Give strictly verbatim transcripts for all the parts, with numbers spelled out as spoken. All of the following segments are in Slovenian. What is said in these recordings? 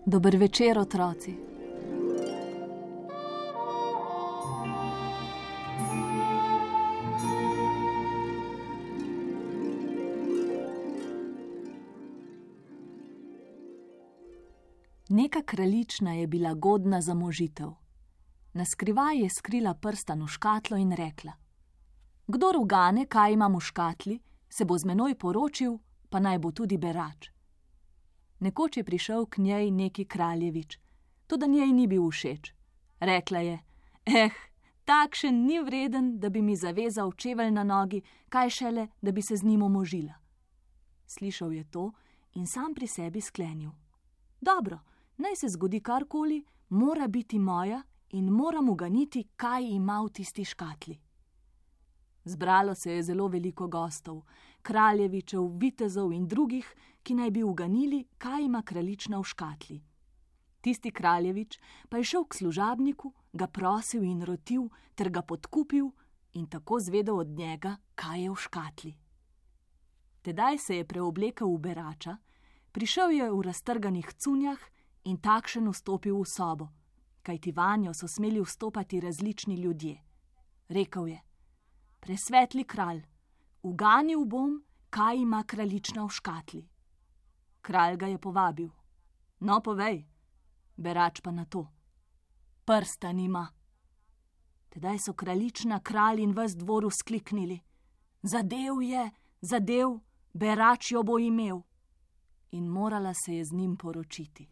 Dober večer, otroci. Neka kraljična je bila godna za možitev. Naskrivaj je skrila prstan v škatlo in rekla: Kdor ugane, kaj imam v škatli, se bo z menoj poročil, pa naj bo tudi berač. Nekoč je prišel k njej neki kraljevič, toda njej ni bil všeč. Rekla je: Eh, takšen ni vreden, da bi mi zavezal čevelj na nogi, kaj šele, da bi se z njim omožila. Slišal je to in sam pri sebi sklenil: Dobro, naj se zgodi karkoli, mora biti moja in moram uganiti, kaj ima v tisti škatli. Zbralo se je zelo veliko gostov, kraljevičev, vitezov in drugih, ki naj bi uganili, kaj ima kraljična v škatli. Tisti kraljevič pa je šel k služabniku, ga prosil in rotil ter ga podkupil in tako zvedel od njega, kaj je v škatli. Tedaj se je preoblekel v berača, prišel je v raztrganih cunjah in takšen vstopil v sobo, kajti vanjo so smeli vstopati različni ljudje. Rekel je: Presvetli kralj, uganil bom, kaj ima kraljična v škatli. Kralj ga je povabil: No, povej. Berač pa na to: Prstan ima. Tedaj so kraljična, kralj in ves dvor vzkliknili: Zadev je, zadev, berač jo bo imel. In morala se je z njim poročiti.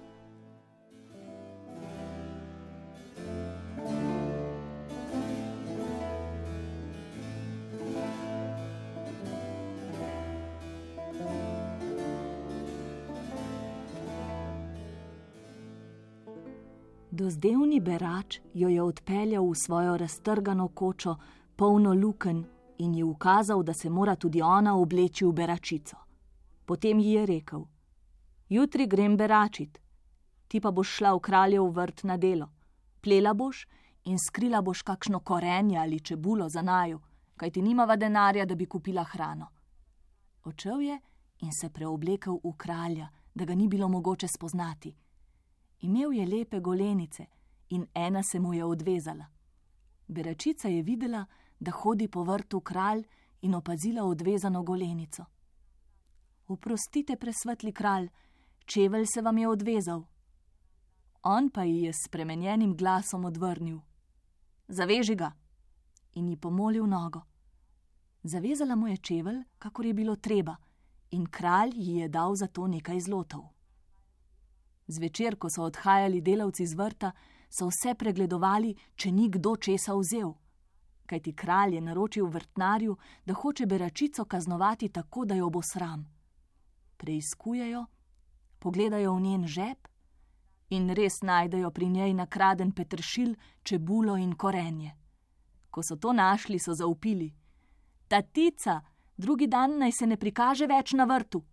Dozdevni berač jo je odpeljal v svojo raztrgano kočo, polno lukenj, in ji ukazal, da se mora tudi ona obleči v beračico. Potem ji je rekel: Jutri grem beračit, ti pa boš šla v kraljev vrt na delo. Plela boš in skrila boš kakšno korenje ali čebulo za naju, kajti nimava denarja, da bi kupila hrano. Odšel je in se preoblekel v kralja, da ga ni bilo mogoče spoznati. Imel je lepe golenice in ena se mu je odvezala. Beračica je videla, da hodi po vrtu kralj, in opazila odvezano golenico. Oprostite, presvetli kralj, čevelj se vam je odvezal. On pa ji je s spremenjenim glasom odvrnil: Zaveži ga. In ji pomolil nogo. Zavezala mu je čevelj, kakor je bilo treba, in kralj ji je dal za to nekaj zlotov. Zvečer, ko so odhajali delavci z vrta, so vse pregledovali, če ni kdo česa vzel. Kajti kralj je naročil vrtnarju, da hoče beračico kaznovati tako, da jo bo sram. Preiskujejo, pogledajo v njen žep in res najdejo pri njej nakraden peteršilj, čebulo in korenje. Ko so to našli, so zavpili: Tatica, drugi dan naj se ne prikaže več na vrtu.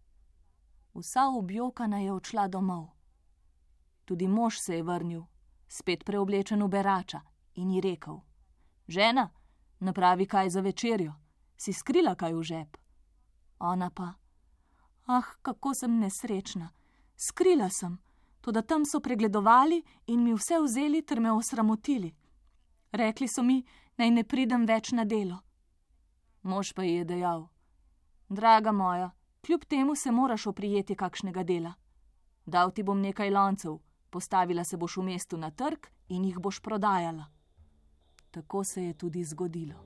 Vsa objokana je odšla domov. Tudi mož se je vrnil, spet preoblečen v berača, in ji rekel: Žena, napravi kaj za večerjo, si skrila kaj v žep? Ona pa: Ah, kako sem nesrečna, skrila sem, toda tam so pregledovali in mi vse vzeli ter me osramotili. Rekli so mi, naj ne pridem več na delo. Mož pa ji je dejal: Draga moja, kljub temu se moraš oprijeti kakšnega dela. Dal ti bom nekaj loncev, postavila se boš v mestu na trg in jih boš prodajala. Tako se je tudi zgodilo.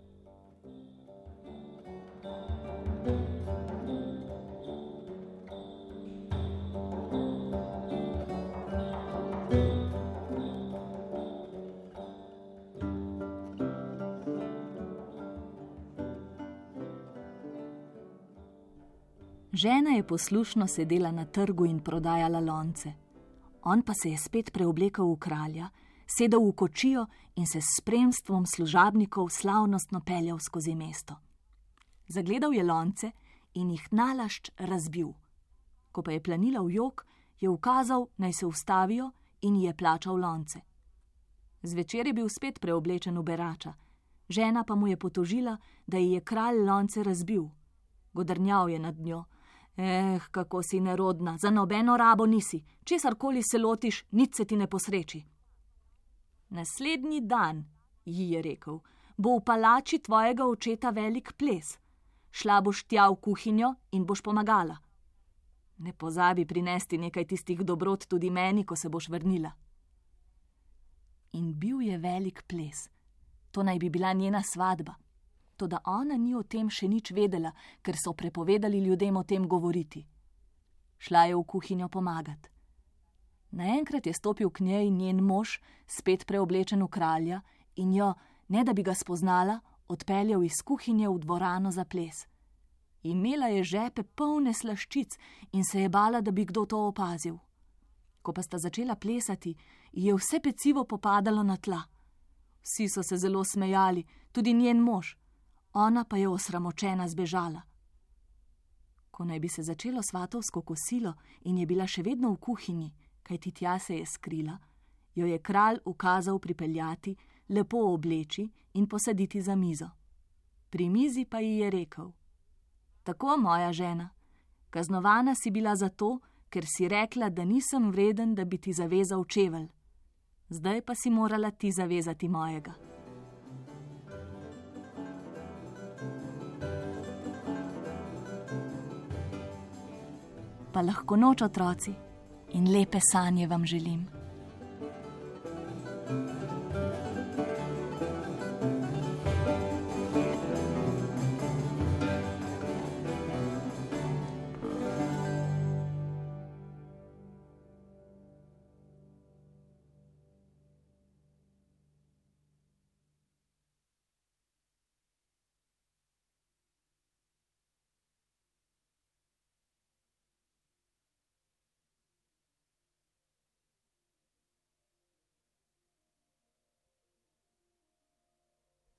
Žena je poslušno sedela na trgu in prodajala lonce. On pa se je spet preoblekel v kralja, sedel v kočijo in se s spremstvom služabnikov slavnostno peljal skozi mesto. Zagledal je lonce in jih nalašč razbil. Ko pa je planila v jok, je ukazal, naj se ustavijo, in ji je plačal lonce. Zvečer je bil spet preoblečen v berača, žena pa mu je potožila, da ji je kralj lonce razbil. Godrnjal je nad njo: Eh, kako si nerodna, za nobeno rabo nisi, česarkoli se lotiš, nič se ti ne posreči. Naslednji dan, ji je rekel, bo v palači tvojega očeta velik ples. Šla boš tja v kuhinjo in boš pomagala. Ne pozabi prinesti nekaj tistih dobrot tudi meni, ko se boš vrnila. In bil je velik ples. To naj bi bila njena svadba. Toda ona ni o tem še nič vedela, ker so prepovedali ljudem o tem govoriti. Šla je v kuhinjo pomagat. Naenkrat je stopil k njej njen mož, spet preoblečen v kralja, in jo, ne da bi ga spoznala, odpeljal iz kuhinje v dvorano za ples. Imela je žepe polne slaščic in se je bala, da bi kdo to opazil. Ko pa sta začela plesati, je vse pecivo popadalo na tla. Vsi so se zelo smejali, tudi njen mož. Ona pa je osramočena zbežala. Ko naj bi se začelo svatovsko kosilo in je bila še vedno v kuhinji, kajti tja se je skrila, jo je kralj ukazal pripeljati, lepo obleči in posaditi za mizo. Pri mizi pa ji je rekel: Tako, moja žena, kaznovana si bila zato, ker si rekla, da nisem vreden, da bi ti zavezal čevelj. Zdaj pa si morala ti zavezati mojega. Pa lahko noč, otroci, in lepe sanje vam želim.